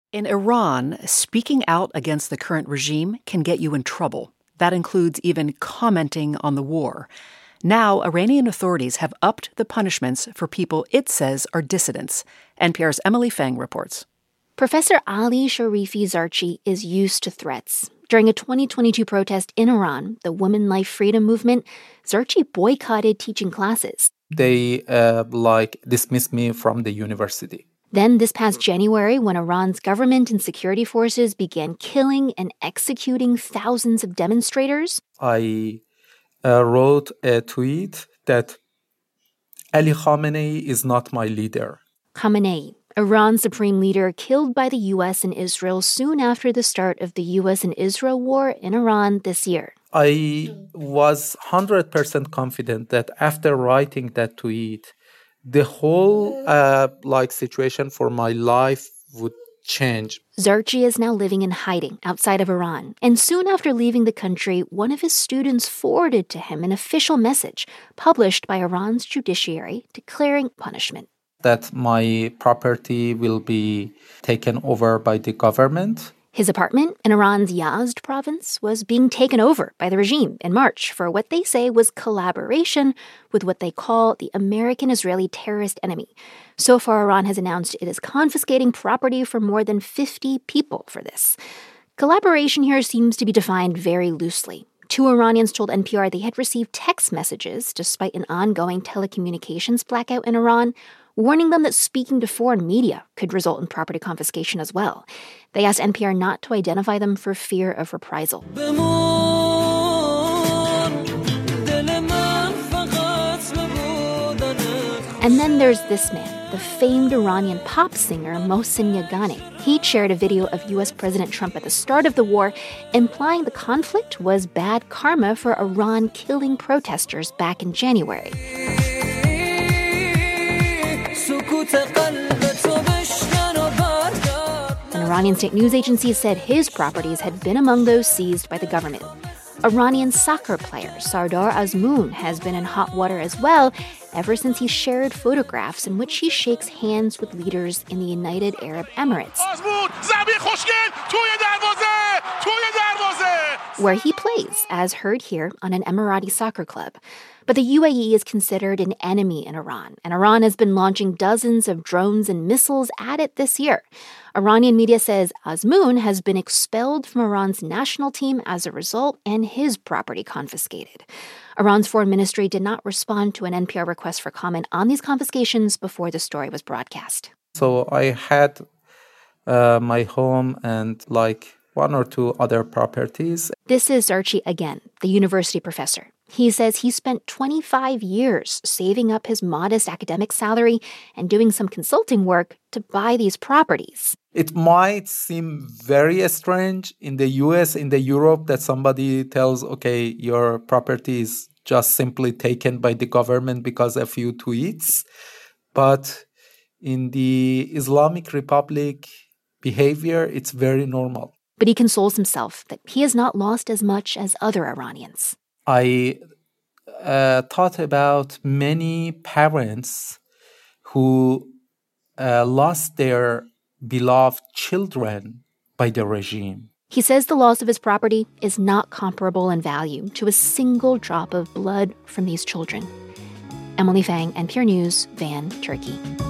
In Iran, speaking out against the current regime can get you in trouble. That includes even commenting on the war. Now, Iranian authorities have upped the punishments for people it says are dissidents. NPR's Emily Feng reports. Professor Ali Sharifi Zarchi is used to threats. During a 2022 protest in Iran, the Women Life Freedom Movement, Zarchi boycotted teaching classes. They dismissed me from the university. Then this past January, when Iran's government and security forces began killing and executing thousands of demonstrators, I wrote a tweet that Ali Khamenei is not my leader. Khamenei, Iran's supreme leader, killed by the U.S. and Israel soon after the start of the U.S. and Israel war in Iran this year. I was 100% confident that after writing that tweet, the whole situation for my life would change. Zarchi is now living in hiding outside of Iran, and soon after leaving the country, one of his students forwarded to him an official message published by Iran's judiciary declaring punishment. That my property will be taken over by the government. His apartment in Iran's Yazd province was being taken over by the regime in March for what they say was collaboration with what they call the American-Israeli terrorist enemy. So far, Iran has announced it is confiscating property for more than 50 people for this. Collaboration here seems to be defined very loosely. Two Iranians told NPR they had received text messages despite an ongoing telecommunications blackout in Iran, warning them that speaking to foreign media could result in property confiscation as well. They asked NPR not to identify them for fear of reprisal. And then there's this man, the famed Iranian pop singer Mohsen Yagani. He shared a video of U.S. President Trump at the start of the war, implying the conflict was bad karma for Iran killing protesters back in January. An Iranian state news agency said his properties had been among those seized by the government. Iranian soccer player Sardar Azmoun has been in hot water as well ever since he shared photographs in which he shakes hands with leaders in the United Arab Emirates, where he plays, as heard here, on an Emirati soccer club. But the UAE is considered an enemy in Iran, and Iran has been launching dozens of drones and missiles at it this year. Iranian media says Azmoun has been expelled from Iran's national team as a result and his property confiscated. Iran's foreign ministry did not respond to an NPR request for comment on these confiscations before the story was broadcast. So I had my home and one or two other properties. This is Zarchi again, the university professor. He says he spent 25 years saving up his modest academic salary and doing some consulting work to buy these properties. It might seem very strange in the US, in the Europe, that somebody tells, okay, your property is just simply taken by the government because a few tweets. But in the Islamic Republic behavior, it's very normal. But he consoles himself that he has not lost as much as other Iranians. I thought about many parents who lost their beloved children by the regime. He says the loss of his property is not comparable in value to a single drop of blood from these children. Emily Feng, NPR News, Van, Turkey.